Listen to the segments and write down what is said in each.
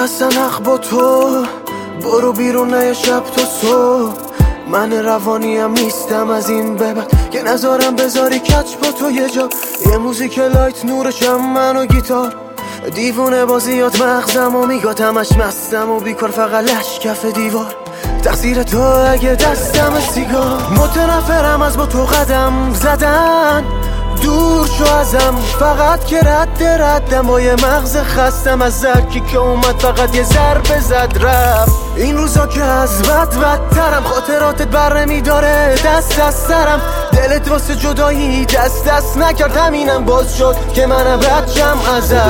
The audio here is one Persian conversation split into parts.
اصلا حق با تو، برو بیرون نه شب تو صبح. من روانیم نیستم از این به بعد که نذارم بذاری کچ با تو یه جا. یه موزیک لایت نورشم من و گیتار، دیوونه بازیات مغزم و میگات همش مستم و بیکار فقط لش کف دیوار. تقصیر تو اگه دستم سیگار. متنفرم از با تو قدم زدن، دور شو ازم فقط که ردم با یه مغز خستم از زرکی که اومد فقط یه ضربه زد رفت. این روزا که از بدترم، خاطراتت بر نمیداره دست از سرم. دلت واسه جدایی دست نکرد، همینم باز شد که منم ردشم ازت.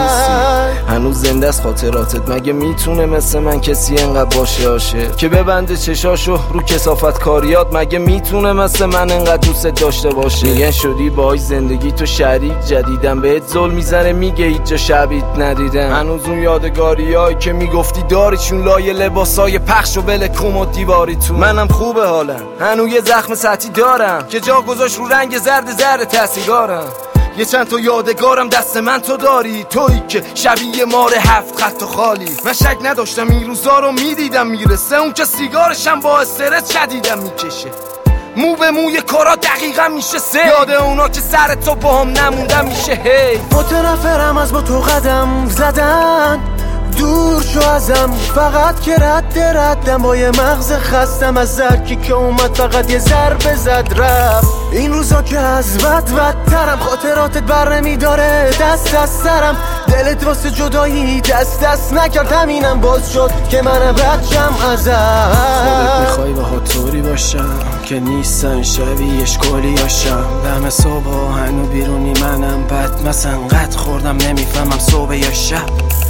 هنوز زنده است خاطراتت، مگه میتونه مثل من کسی انقدر باشه عاشق که ببنده چشاشو رو کثافت کاریات؟ مگه میتونه مثل من انقدر دوست داشته باشه؟ میگن شدی باهاش زندگی تو شریک جدیدم، بهت ظلم میزنه میگه هیچ جا شبیت ندیدم. هنوز اون یادگاریایی که میگفتی داریشون لایه لباسای پخش و بل کمد دیواری تو. منم خوبه حالم، هنوز یه زخم سطحی دارم که جا گذاشت رو رنگ زرد تسیگارم. یه چند تا یادگارم دست من تو داری، تویی که شبیه مار 7 خط و خالی. من شک نداشتم این روزا رو میدیدم میرسه، اون که سیگارشم با استرس شدیدم میکشه. مو به موی کارا دقیقا میشه سه، یاد اونا که سر تو با هم نموندم میشه هی. متنفرم از با تو قدم زدن، دور شو ازم فقط که ردم با یه مغز خستم از زرکی که اومد فقط یه ضربه زد رفت. این روزا که از بدترم، خاطراتت بر نمیداره دست از سرم. دلت واسه جدایی دست نکرد، همینم باز شد که منم ردشم ازت. خودت میخوای با طوری باشم که نیستن شبیه اشکالیاشم. دم صبح هنو بیرونی منم بد مثلا قد خوردم نمیفهمم صبح یا شب.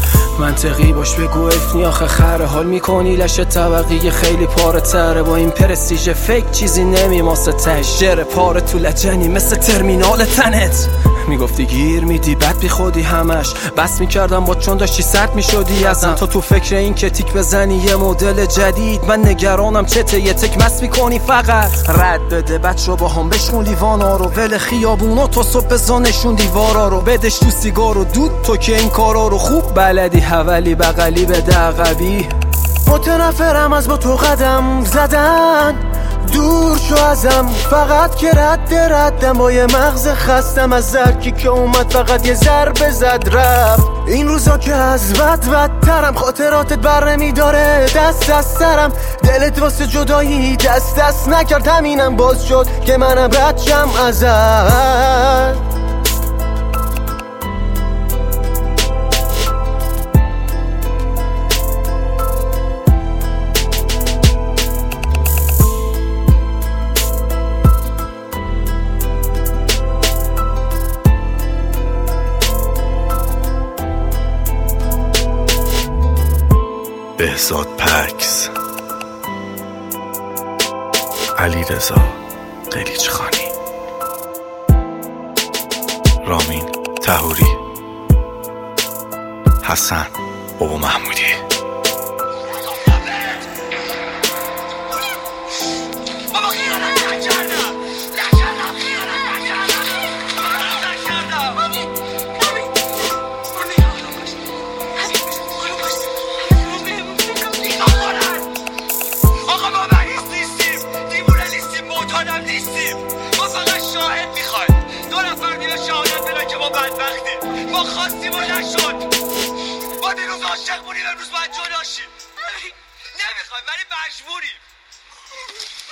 منطقی باش بگو افنی آخه خره حال میکنی لشه طبقی خیلی پاره تره. با این پرستیژ فیک چیزی نمیماسه تش، جره پاره تو لجنی مثل ترمینال تنت. میگفتی گیر میدی بعد بی خودی همش بس میکردم با چون داشتی سرد میشدی ازم. تا تو فکر این که تیک بزنی یه مدل جدید، من نگرانم چته یه تک مست میکنی فقط. رد بده بچ رو با هم بشکن لیوانا رو، ول خیابونا تا صبح بزانشون دیوارا رو. بدش تو سیگار و دود تو که این کارا رو خوب بلدی، حولی بغلی بده عقبی. متنفرم از با تو قدم زدن، دور شو ازم فقط که ردم با یه مغز خستم از زرکی که اومد فقط یه ضربه زد رفت. این روزا که از بدترم، خاطراتت بر نمیداره دست از سرم. دلت واسه جدایی دست نکرد، همینم باز شد که منم ردشم ازت. بهزاد پکس، علیرضا قلیچخانی، رامین طهوری، حسن بابا محمودی. ما خواستیم و نشد، ما دیروز عاشق بودیم امروز باید جدا شیم. نمیخوایم ولی مجبوریم.